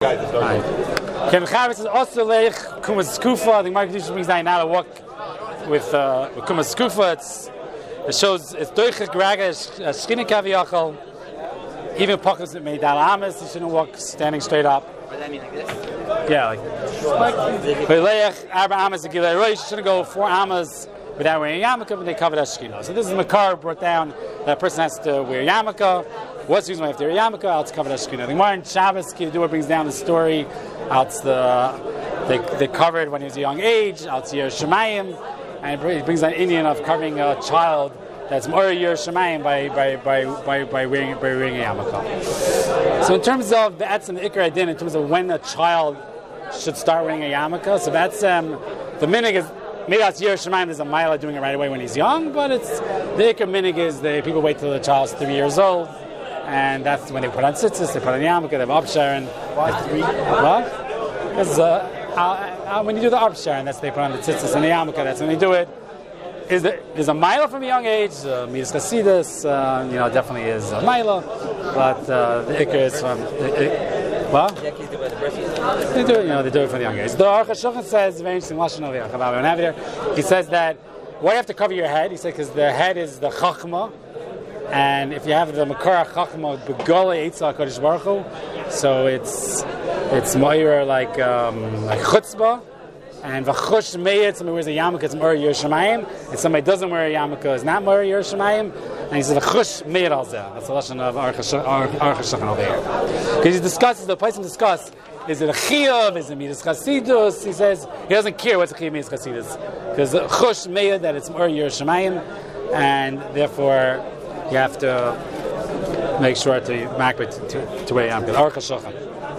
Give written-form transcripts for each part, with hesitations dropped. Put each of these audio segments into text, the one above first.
Ken Chavis is also leich kumas skufa. The Gemara brings down now to walk with kumas skufa. It shows it's doichik ragesh shchina kaviyachol. Even pockets that made dal ames, you shouldn't walk standing straight up. What does that mean, like this? Yeah, like. But leich arba ames agilei roish. You shouldn't go 4 ames without wearing yarmulke, but they cover that shchina. So this is Makar brought down that a person has to wear yarmulke. What's the reason why you have to wear yarmulke? Out to cover that shchina. The Gemara in Shabbos Kiddua brings down the story. Out they covered when he was a young age. Out to Yerushalayim, and it brings an Indian of covering a child that's more Yerushalayim by wearing a yarmulke. So in terms of the etzem the ikar adin, in terms of when a child should start wearing a yarmulke, so that's the minig is. Maybe that's Yerushalayim. There's a mila doing it right away when he's young, but it's the ikar minig is people wait till the child's 3 years old, and that's when they put on tzitzis, they put on yarmulke, they have upsharon. Why 3? What? Because when you do the upsharon, that's they put on the tzitzis and the yarmulke. That's when they do it. There's a mila from a young age. Midas Chasidus, definitely is a mila, but the ikar is from. What? They do it, they do it for the young age. The Aruch HaShulchan says, very interesting, Lashon over here. He says that, why do you have to cover your head? He said, because the head is the Chachma, and if you have the Makar Chachma, Begala Eitzah HaKadosh Baruch Hu, so it's more like Chutzpah, and V'chush Meyet, somebody wears a yarmulke, it's more Yerushalayim, and somebody doesn't wear a yarmulke, it's not more Yerushalayim, and he says V'chush Meyet al Zeh. That's the Lashon of Aruch HaShulchan over here. Because he discusses, the place discuss, is it a chiyuv, is it midas chasidus? He says, he doesn't care what's a chiyuv midas chasidus. Because the chush meyad, that it's more Yerushalayim, and therefore you have to make sure to makbet to wear yam. Aruch HaShulchan.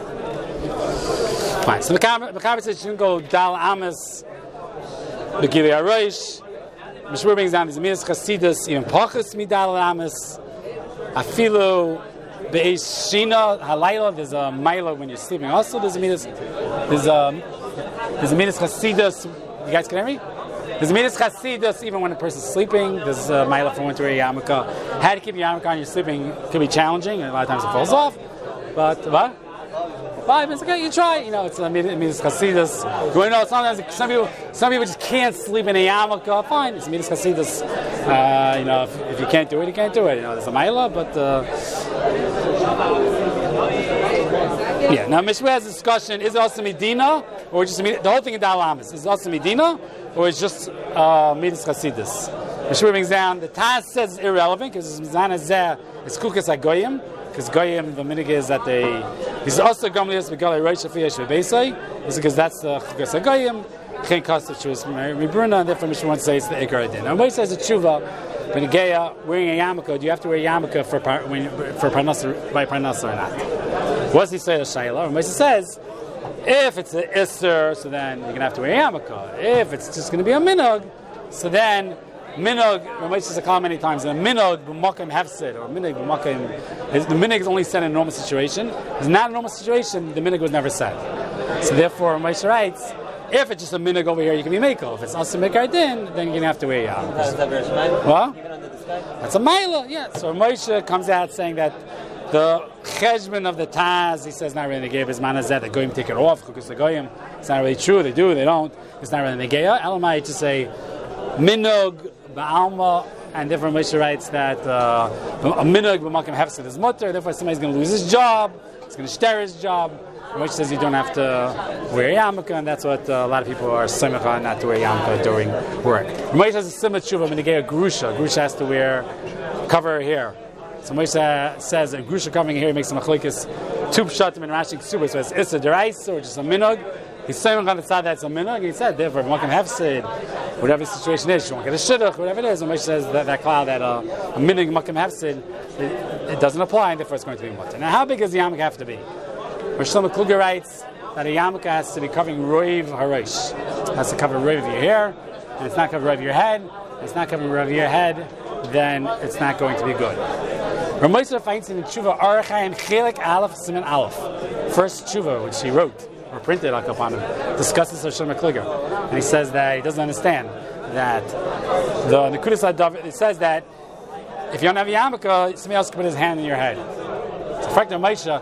Fine. So the Mechaber says you shouldn't go dal ames, begili aroish. Mishmur brings down these midas chasidus, even pachas midal ames, afilu. Be'ez shina halayla. There's a mila when you're sleeping. Also, there's a midas chasidus. You guys can hear me? There's a midas chasidus even when a person's sleeping. There's a mila for winter yarmulke. How to keep your yarmulke on you're sleeping could be challenging, and a lot of times it falls off. But what? 5 minutes, okay, you try. It's a midas chasidus. Sometimes some people just can't sleep in a yarmulke. Fine, it's midas chasidus. If you can't do it, you can't do it. There's a mila, but. Now Mishra has a discussion: is it also Medina or just the whole thing in Dal Amis? Is it also Medina or it's just Midas Chasidus? Mishra brings down the Taz says it's irrelevant because Mizana Zeh is Kukas Agoyim because Goyim the minig is that they. This is also Gamlius Begalei Rosh Hafiyash Bebeisai. This is because that's the Kukas Agoyim. Chen Kosich was Mibruna, and therefore Mishra wants to say it's the Ikar Adin. Now, when he says a tshuva. When Geya wearing a yarmulke, do you have to wear a yarmulke for parnasa by parnasa or not? What does he say to Shaila? Moshe says, if it's an isser, so then you're going to have to wear a yarmulke. If it's just going to be a minog, so then minog. Moshe says a call many times. A minog b'makom hefsid or minog b'makom. The minog is only said in a normal situation. If it's not a normal situation, the minog was never said. So therefore, Moshe writes. If it's just a minig over here, you can be mekel. If it's also mikar din, then you're going to have to wear yarmulke. What? That's a mila, yeah. So Moshe comes out saying that the cheshbon of the Taz, he says, not really negeya his manazet. They go and take it off because the goyim. It's not really true. They do, they don't. It's not really negeya. Elamai to say minog ba'alma, and therefore Moshe writes that a minog b'makom hefsed is mutter. Therefore, somebody's going to lose his job. He's going to share his job. Which says you don't have to wear yarmulke, and that's what a lot of people are simcha on, not to wear yarmulke during work. Moshe has a similar tshuva when they get a grusha. Grusha has to cover her hair. So Moshe says a grusha covering her hair makes a machlekes two pshatim and Rashi ksuba. So it's issa deraisa or just a minog. He's saying on the side that's a minog. He said therefore makom hefsid, whatever the situation is, you won't get a shidduch, whatever it is. And Moshe says that cloud that a minog makom hefsid it doesn't apply, and therefore it's going to be mutter. Now, how big does the yarmulke have to be? Shlomo Kluger writes that a yarmulke has to be covering roiv harosh. It has to cover roiv of your hair, and it's not covering roiv of your head. If it's not covering roiv of your head, then it's not going to be good. Ramoisa finds in the Tshuva Arachayim Chelik Aleph Siman Aleph. First Tshuva, which he wrote or printed upon him, discusses Shlomo Kluger, and he says that he doesn't understand that the Nekudas HaDavar. It says that if you don't have a yarmulke, somebody else can put his hand in your head. So, Frekner Moshe.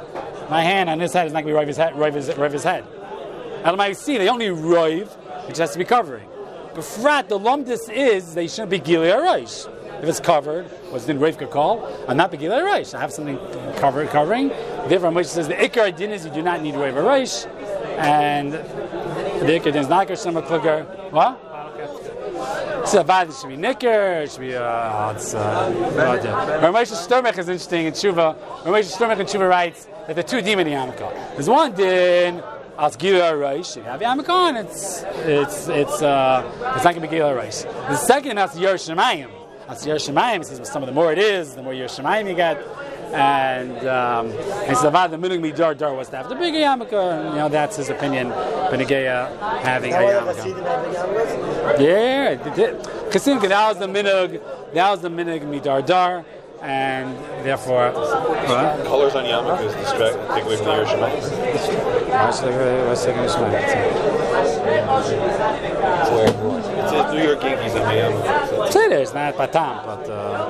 my hand on his head is not going to be rive his head. Elamai see, they only rive, it just has to be covering. Befrat, the lumdis is they shouldn't be gili araish. If it's covered, what's in Rav Kakal, I'm not begil araish. I have something covering. Therefore, Moshe says the ikar din is you do not need Rav araish, and the ikar din is not Hashem klugger. What? So it should be nicker. It should be Rav Moshe Sturmech is interesting in Tshuva. Rav Moshe Sturmech in Tshuva writes that the two din in Yamaka. There's one din. As Gila Reish, you have Yamakon, it's not going to be Gila Reish. The second is Yerushalayim. As Yerushalayim, says some of the more it is, the more Yerushalayim you get. And so the Minug Midar Dar was to have the bigger Yamaka, and that's his opinion. Benegeya having a Yamaka. Yeah, Chasim, that was the Minug Midar Dar. And therefore, colors on yarmulkes take away from the Yerushalayim. What's taking Yerushalayim? It's New York Yankees on the yarmulke. It's not Batam, but.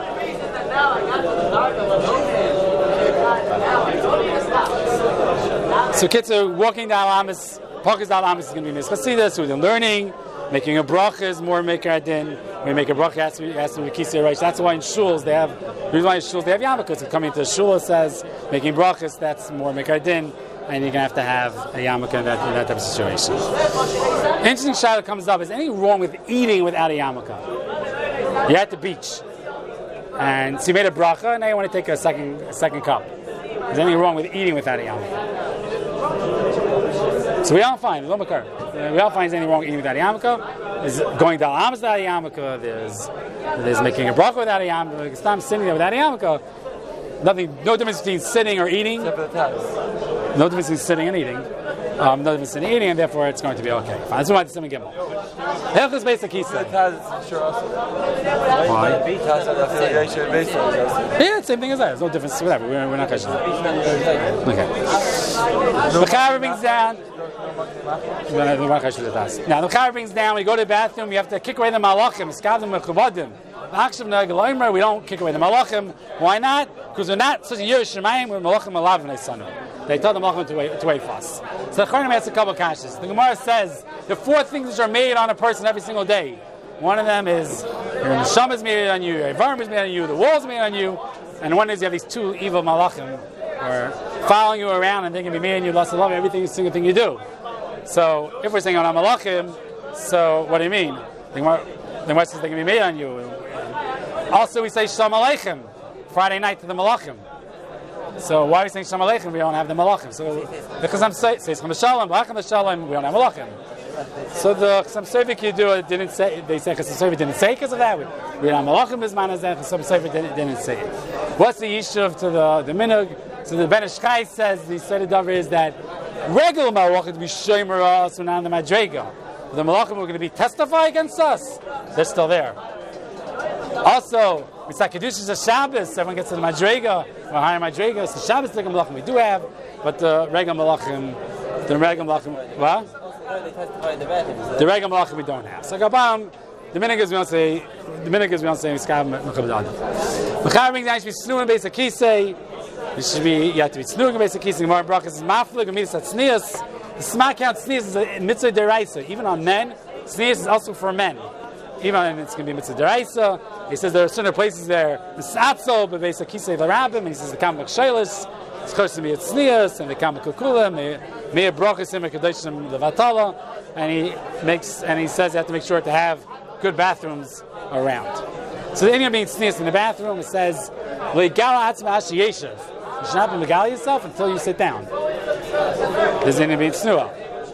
So kids are walking down Amis, Parkers down Amis is going to be Mischasidas, so they're learning. Making a bracha is more maker adin. When you make a bracha, has to be kisei reish. That's why in shuls they have. The reason why in shuls they have yarmulkes. Coming to the shul, it says making brachas. That's more maker adin, and you're gonna have a yarmulke in that type of situation. Interesting shayla comes up: is anything wrong with eating without a yarmulke? You're at the beach, and so you made a bracha, and now you want to take a second cup. Is anything wrong with eating without a yarmulke? So we don't find, we don't find anything wrong with eating without a yarmulke. There's going down Amos without a yarmulke. There's making a bracha without a yarmulke. It's time sitting there without a yarmulke. No difference between sitting or eating. No difference between sitting and eating. No difference in eating, and therefore it's going to be okay. Fine. That's why it's something gimbal. Hilchos Beis Akisa. Why? Yeah, same thing as that. There's no difference. Whatever. We're not question. Okay. The Chaver brings down. Now the Chaver brings down. We go to the bathroom. You have to kick away the malachim. Skadim mechuvadim. We don't kick away the malachim. Why not? Because we're not such a Yerushalayim. We're malachim alav v'neisanu. They told the malachim to wait for us. So the Chachamim asks a couple of kashas. The Gemara says the four things which are made on a person every single day. One of them is your neshama is made on you, your environment is made on you, the wall is made on you, and one is you have these two evil malachim who are following you around and they can be made on you, lost love every single thing you do. So if we're saying on malachim, so what do you mean? The Gemara says they can be made on you. Also, we say Shalom Aleichem Friday night to the malachim. So why are we saying Shalom Aleichem? We don't have the malachim. So the Chazam says Chazam Shalom, Malachim Shalom. We don't have malachim. So the Chazam Sovik you do it didn't say. They say Chazam Sovik didn't say because of that. We don't have malachim as man as that. Chazam Sovik didn't say it. What's the yishuv to the minug? So the Ben Ish Chai says the Seder is that regular malachim to be shomer us when on the madrega. The malachim were going to be testify against us. They're still there. Also, Mitzvah Kedusha is a Shabbos. Everyone gets to the Madrega, or higher Madrega. So Shabbos the malachim we do have, but the regular malachim, what? The regular malachim we don't have. So Gabam, the minhag is we don't say Mitzvah Mechabad. Mechaber brings down, you should be snuing Beis Akisei. You have to be snuing Beis Akisei. Gemara Brachas is maflig or midas tznius. The smak count tznius is a mitzvah deraisa. Even on men, tznius is also for men. Even it's going to be mitzvah deraisa. He says there are certain places there, the Satzel, but Beis Akisei l'Rabbim, and he says the Kamak Sheilis, it's close to me at Tznius, and the Kamak Kukulim, Meir Brochasim, and Kadeshim Levatala, and he says you have to make sure to have good bathrooms around. So the Indian being Tznius in the bathroom, it says, Le'gala atzma ashi yeshiv. You should not be megala yourself until you sit down. There's the Indian being Tznuah.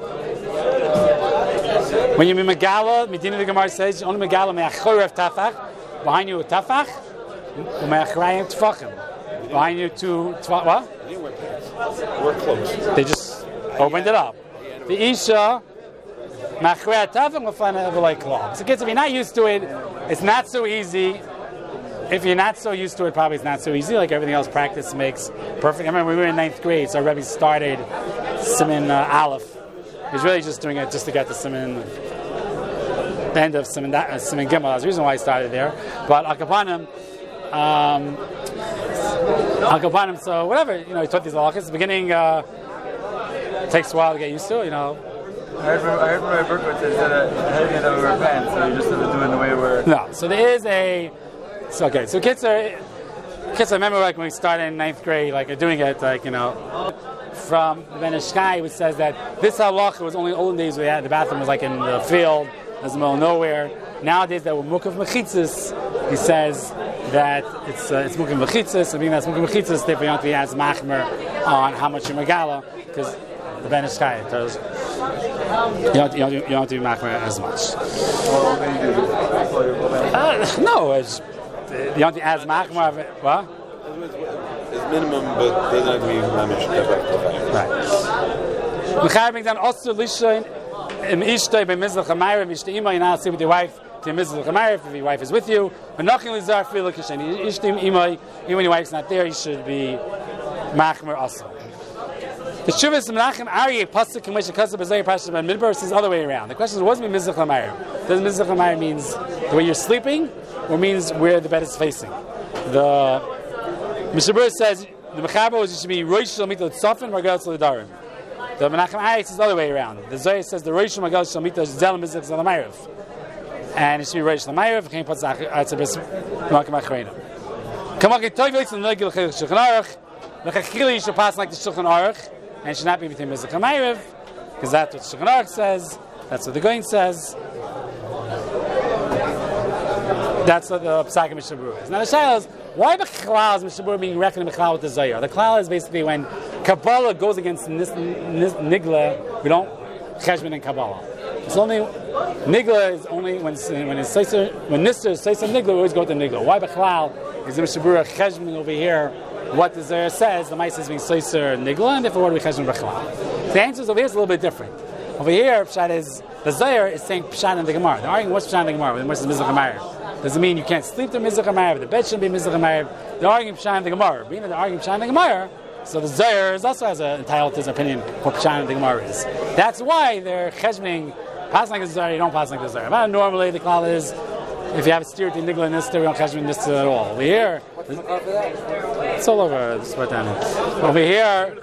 When you be megala, Medina the Gemara says, only megala me'achorev tafach, behind you a tafach, u'me'achrayim tfachim. Behind you two tfach, what? We're close. They just opened it up. The Isha, ma'achrei tafach, u'fana v'lei klal. So kids, if you're not used to it, it's not so easy. If you're not so used to it, probably it's not so easy. Like everything else, practice makes perfect. I remember we were in 9th grade, so our Rebbe started Siman Aleph. He was really just doing it just to get to Siman, the end of Siman Gimel. That's the reason why I started there. But Akapanim, Al Kapanim, so whatever, he taught these halachas. The beginning takes a while to get used to, I heard from my Berkowitz that heading it over pants, so you just have to do it in a way where... No, so there is a... So kids, I remember when we started in 9th grade, doing it, from the Ben Ish Chai, which says that this halacha was only olden days we had, the bathroom was in the field, it was in the middle of nowhere. Nowadays, that with Mukav Mechitzis, he says that it's Mukav Mechitzis, and being that's Mukav Mechitzis, therefore you don't have to be as machmer on how much you megala, because the Ben Ish Chai tells you don't have to be machmer as much. No, you don't have to be as machmer of it. What? It's minimum, but doesn't have to be mamish. Right. Mechaber brings down also lishain im ishtay by mizrach hamayr ishtay ima. You now stay with your wife to mizrach hamayr if your wife is with you. But nothing lizar feel like ishtay ima. Even when your wife's not there, you should be machmer also. The Shuvas Menachem Aryeh Pasuk Kamesha Kasab Bezayir Pasuk Ben Midbar says the other way around. The question is, what does mean mizrach hamayr? Does mizrach hamayr means the way you're sleeping, or means where the bed is facing? The Mishabur says the Mechaber was you should be Rosh Shalmita Tzafin Margal Tzalidarim. The Menachem Aryeh says the other way around. The Zohar says the Rosh Margal Shalmita Zel Mizrach Zalamayrav, and it should be Rosh Lamayrav. Came Patzach Atzabes Menachem Achreina. Kamaki Toyvitz and Legil Shulchan Aruch. Lechachili you should pass like the Shulchan Aruch, and it should not be between Mizrach Hamayrav, because that's what Shulchan Aruch says. That's what the Goin says. That's what the Psak Mishabur is. Now the Shaila is, why B'chlal is Mishabur being reckoned B'chlal with the Zohar? The Klal is basically when Kabbalah goes against Nigla, we don't cheshbon in Kabbalah. It's only Nigla is only when Nisr is Seisar Nigla, we always go to Nigla. Why B'chlal is the Mishabur cheshbon over here? What the Zohar says, the Maisa is being Seisar Nigla, and therefore what do we cheshbon B'chlal? The answer is over here is a little bit different. Over here, Pshat is the Zohar is saying Pshat in the Gemara. They're arguing what's Pshat in the Gemara. The Gemara is Mizrach Hamayr. Doesn't mean you can't sleep to Mizrach Hamayr. The bed shouldn't be Mizrach Hamayr. They're arguing Pshat in the Gemara. Being that they're arguing Pshat in the Gemara, so the Zohar also has entitled to his opinion what Pshat in the Gemara is. That's why they're cheshboning pass like the Zohar. You don't pass like the Zohar. But normally the klal is if you have a steer to Nigla and Nister, we don't cheshbon Nister at all. Over here, it's all over. This is what I'm over here.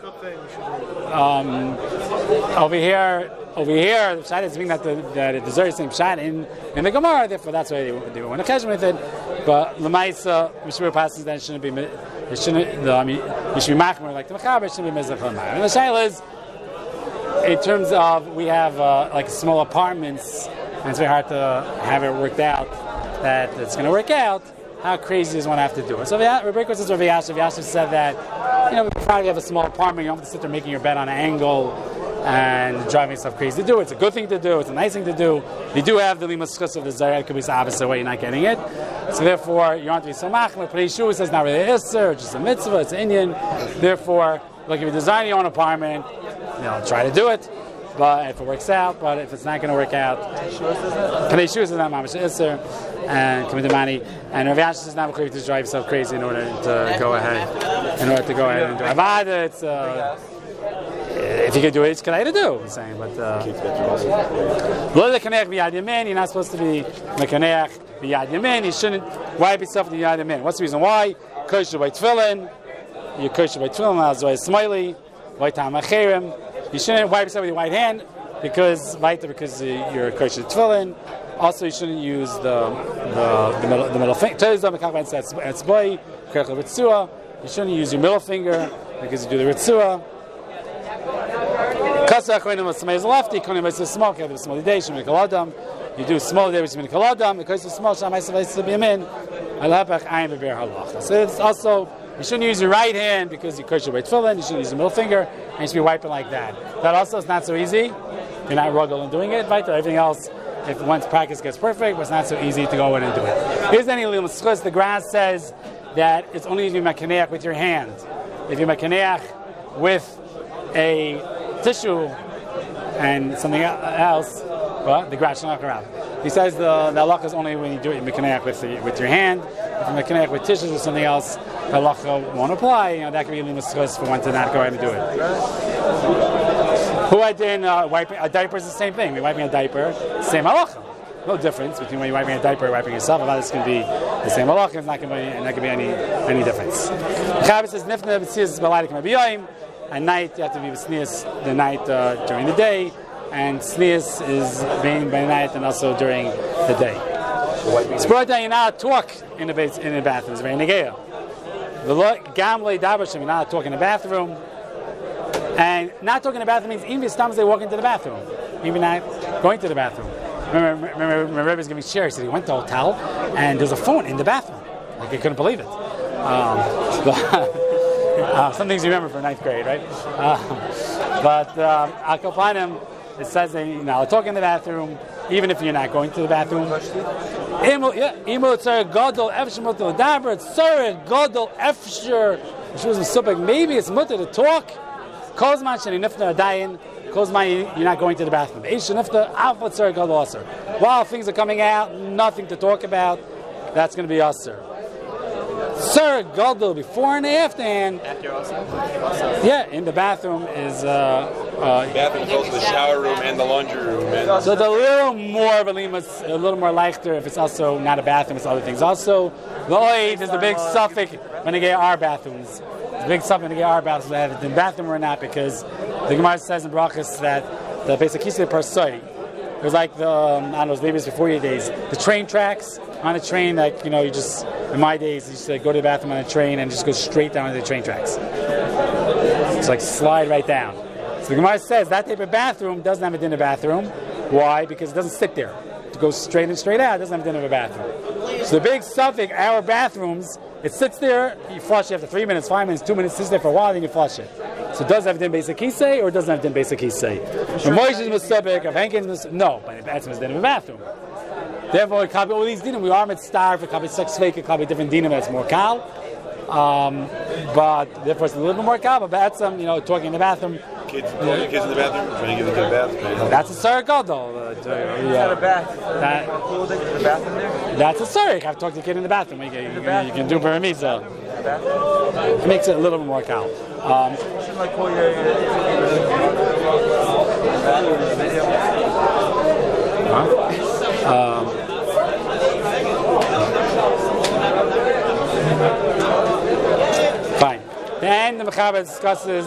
Over here, the Pshat is being that the Zohar is saying Pshat in the Gemara, therefore that's why they want to cheshbon with it. But L'maisa, Mishmur passes that it shouldn't be machmer like the Mechaber, it shouldn't be Mizrach Hamayr. And the Shaila is, in terms of, we have small apartments, and it's very hard to have it worked out, that it's going to work out. How crazy does one have to do it? So Rebecca says, Rav Yashiv said that, if you have a small apartment, you don't have to sit there making your bed on an angle and driving yourself crazy to do it. It's a good thing to do. It's a nice thing to do. You do have the limas chus of the Zohar. It could be the opposite way. You're not getting it. So therefore, you don't have to be so machmer. Pnei Yeshua says not really an isser, it's just a mitzvah. It's an Indian. Therefore, if you design your own apartment, try to do it. But if it works out, but if it's not going to work out, Pnei Yeshua says not mamish isser and commit the money. And Rav Yashiv says not required to drive yourself crazy in order to go ahead. In order to go ahead and do Avada, it's. If you could do it, it's good to do. I'm saying, but you're not supposed to be mekaneach b'yad yamin. You shouldn't wipe yourself with the yad yamin. What's the reason why? Kosher by tefillin. You're kosher by tefillin. That's why smiley. White tam acherim. You shouldn't wipe yourself with your right hand because you're kosher tefillin. Also, you shouldn't use the middle finger. You shouldn't use your middle finger because you do the ritzua. You do small day which means kaladam because it's small shamayis to be min. So it's also you shouldn't use your right hand because you kosher by tefillin. You should use your middle finger and you should be wiping like that. That also is not so easy. You're not rugged in doing it. Right? Everything else, if one's practice gets perfect, but it's not so easy to go in and do it. Here's any little schus. The grass says that it's only if you mekaneach with your hand. If you mekaneach with a tissue and something else, well, the grass shall not come out. He says the halacha is only when you do it mekaneach with your hand. If you mekaneach with tissues or something else, the halacha won't apply. That could be a limus for one to not go ahead and do it. Who I did wiping a diaper is the same thing. We're wiping a diaper, same halacha. no difference between when you're wiping a diaper or wiping yourself. About this can be the same halacha. It's not going to be any difference. Chavis says nifna b'tznius b'layla k'mabiyayim. At night you have to be b'tznius the night during the day, and tznius is being by night and also during the day. It's brought down you're not to talk in the bathroom. It's very negaya. The gamle davar you're not talking in the bathroom. And not talking in the bathroom means even if sometimes they walk into the bathroom, even not going to the bathroom. Remember my Rebbe was giving share. He said he went to a hotel and there's a phone in the bathroom. Like he couldn't believe it. Some things you remember from 9th grade, right? But Al Kapanim, it says that talk in the bathroom, even if you're not going to the bathroom. Maybe it's mutter to talk. Kozman sheni nifna adayin. Kozman you're not going to the bathroom. While things are coming out, nothing to talk about, that's going to be usher. Sir Gadol before and afterhand. After also? Yeah, in the bathroom is bathroom is also the shower room and the laundry room. So the little more of a little more leichter if it's also not a bathroom, it's other things. Also, the oid is the big suffix when they get our bathrooms. The big suffix when they get our bathrooms, whether it's in the bathroom or not, because the Gemara says in Brachas that the basic kisei per se. It was like those babies before your days. The train tracks on a train, like, you just, in my days, you used to go to the bathroom on a train and just go straight down to the train tracks. It's like slide right down. So the Gemara says that type of bathroom doesn't have a dinner bathroom. Why? Because it doesn't sit there. It goes straight in, straight out. It doesn't have a dinner bathroom. So the big suffix, our bathrooms, it sits there, you flush it after 3 minutes, 5 minutes, 2 minutes, sits there for a while, then you flush it. So does it have din basic kisei or doesn't have din basic kisei? When Moshe's musabik, of Hankins, no, but that's din in the bathroom. Therefore, it could be all these dinim. We are mitzvah, it could be sex fake, it could be different dinim, it's more kal. But therefore, it's a little bit more kal. But that's talking in the bathroom. Kids in the bathroom, trying to get into the bathroom. That's a surah though. Is that a bath? The bathroom there? That's a surah. I've talked to the kid in the bathroom. You can do bar mitzvah. It makes it a little bit more kal. You should call your video. Fine. Then the Mechaber discusses.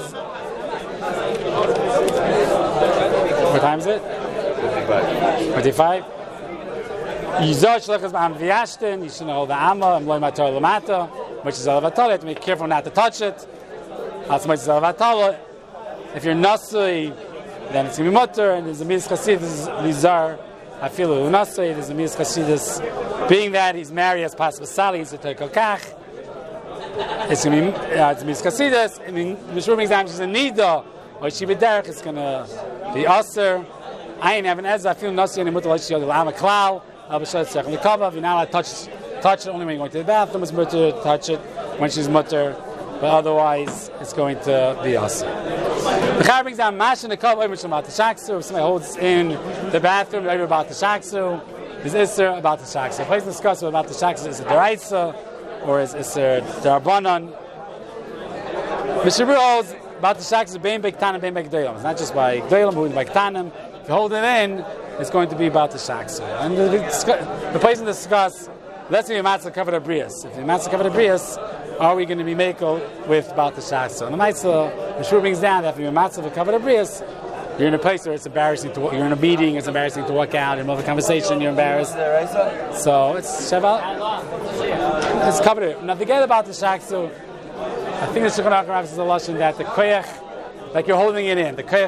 What time is it? 55. You should know the Amma, which is Alavatala. You have to be careful not to touch it. If you're Nasui, then it's going to be Mutter, and there's a Midas Chasidus, Nizar, Afilu Nasui, there's a Midas Chasidus. Being that he's married as Pas Basali, he's a Tekokach. It's going to be Midas Chasidus. I mean, Mishur exam, she's a Nida, or Shiva Derech, it's going to be Aser. I ain't having Ezra, Afilu Nasui, and Mutter, Lashiyah, the Lama Klal, Abashad Sech, and the Kava. You're not allowed to touch it only when you're going to the bathroom. It's Mutter, touch it when she's Mutter. But otherwise, it's going to be awesome. The Chai brings down Mash in the cup, about the Shaksu. If somebody holds in the bathroom, about the Shaksu, is Isser about the Shaksu. The place to discuss about the Shaksu is a Deraisa or is Isser Darabanan. Mishabur holds about the Shaksu, Bein Bektanim, Bein Bekdolim. It's not just by Gdolim, but by Ktanim. If you hold it in, it's going to be about the Shaksu. And the place to discuss, let's say you're Matzah covered a Brias. If you're Matzah covered a Brias, are we going to be makel with about the shaksa? And the Matzah, the Shur brings down that if you're Matzah for covered abrius, you're in a place where it's embarrassing to walk, you're in a meeting, it's embarrassing to walk out, in the middle of a conversation, you're embarrassed. So it's Shabbat. It's covered. Now forget about the shaksa. I think the Shulchan Aruch is a lashon that the koyach, like you're holding it in. The koyach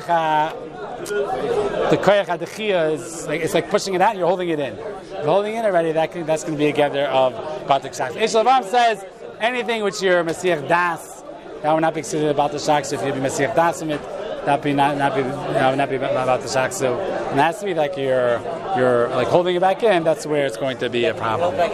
adechia is like, it's like pushing it out and you're holding it in. You're holding it already, that's going to be a gather of about the shaksa. Eish Lavam says, anything which you're Mesiach Das, that would not be considered about the Shaksu. If you be Mesiach Das from it, that would not be about the Shaksu. And it has to be like you're like holding it back in, that's where it's going to be a problem. Yeah,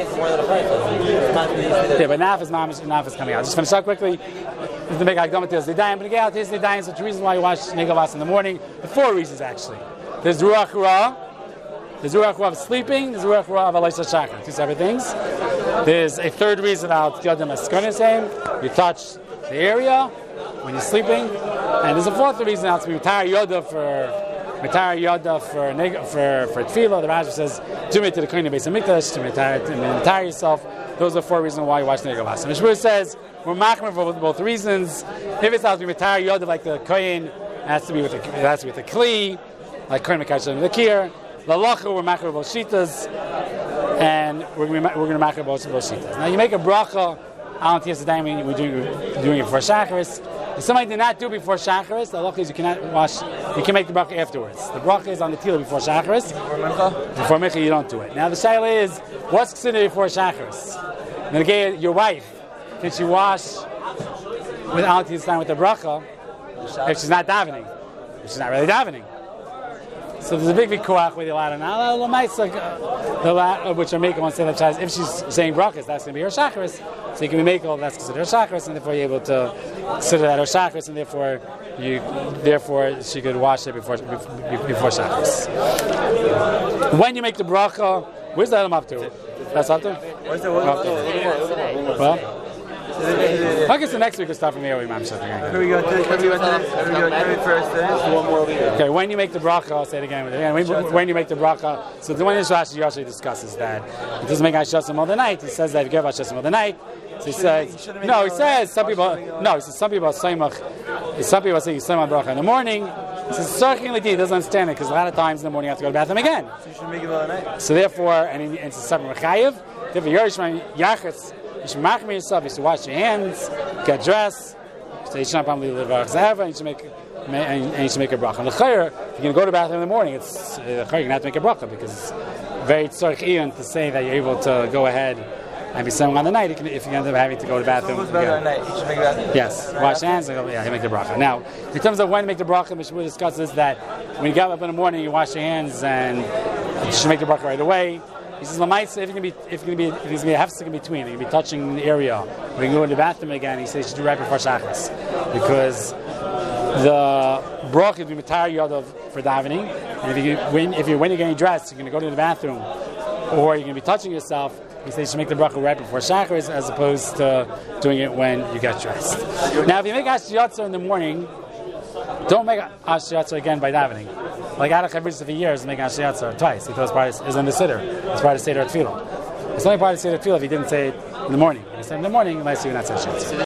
but Naf is coming out. Just finish up quickly. To make Akdama Tils Nidaim, but again, Tils Nidaim is the reason why you watch Negavas in the morning. The 4 reasons actually. There's Ruach Ra. There's Ruach Ra of sleeping, there's Ruach Ra of Aleisha Shakra. 2 separate things. There's a 3rd reason out Yadam Askonisem. You touch the area when you're sleeping. And there's a 4th reason out to be Tar Yoda for Mitar Yoda for Tefillah. The Rashi says, do it to the Kohen Beis HaMikdash, to retire yourself. Those are 4 reasons why you watch Negel Vasa. Mishmur says, we're machmer for both reasons. If it's out to be Mitar Yoda like the Kohen, it has to be with the Kli, like Kohen Mekadosh and the Kir. The Lacha, we're machmer both Shitas, and we're going to machmer both Shitas. Now, you make a bracha, Al Tiyas Adayim, we're doing it before Shacharis. If somebody did not do it before Shacharis, the halacha is you can make the bracha afterwards. The bracha is on the tefillah before Shacharis. Before Mincha, you don't do it. Now the shayla is, what's considered before Shacharis? Now again, your wife, can she wash with Al Tiyas with the bracha if she's not davening? If she's not really davening. So there's a big vikuach with the lot of now. The lot which are making one say that if she's saying brachas, that's going to be her chakras. So you can be making all that's considered her chakras, and therefore you're able to consider that her chakras, and therefore she could wash it before chakras. When you make the bracha, where's the Adam up to? That's up to? Well. I guess the next week we'll start from here. Can we go first? One more leader. Okay, when you make the bracha, I'll say it again. When you make the bracha, so the one in Rashi Yoshi discusses that it doesn't make Hashasam all the night. He says that if you give Hashasam all the night, so he says no. He says some people no. He says some people are Saimach. Some people are saying Saimach bracha in the morning. He says certainly he doesn't understand it because a lot of times in the morning you have to go to the bathroom again. So you should make it all night. So therefore, and it's a separate Mechayev. Therefore, Yerushalayim Yachas. You should machmir yourself. You should wash your hands, get dressed. So you should not probably live and you should make a bracha. And the chayr, if you're going to go to the bathroom in the morning, it's the chayr. You're going to have to make a bracha because it's very tzorich iyon to say that you're able to go ahead and be sung on the night. If you end up having to go to the bathroom, At night, you should make that. Yes, wash hands. You make the bracha. Now, in terms of when to make the bracha, Mishmur discusses that when you get up in the morning, you wash your hands and you should make the bracha right away. He says, if there's going to be a hefsek in between, you can be touching the area, or you can go to the bathroom again, he says you should do right before Shacharis. Because the bracha is mitar yadav for davening, and if when you're getting dressed, you're going to go to the bathroom, or you're going to be touching yourself, he says you should make the bracha right before Shacharis, as opposed to doing it when you get dressed. Now, if you make Ashiyatza in the morning, don't make Ashiyatza again by davening. Like Adach Chavritz for years make Ashiyatza twice because part is on the Siddur. It's part of Seder Tefillah. It's only part of Seder Tefillah if he didn't say it in the morning. If he said it in the morning, unless you not say Ashiyatza.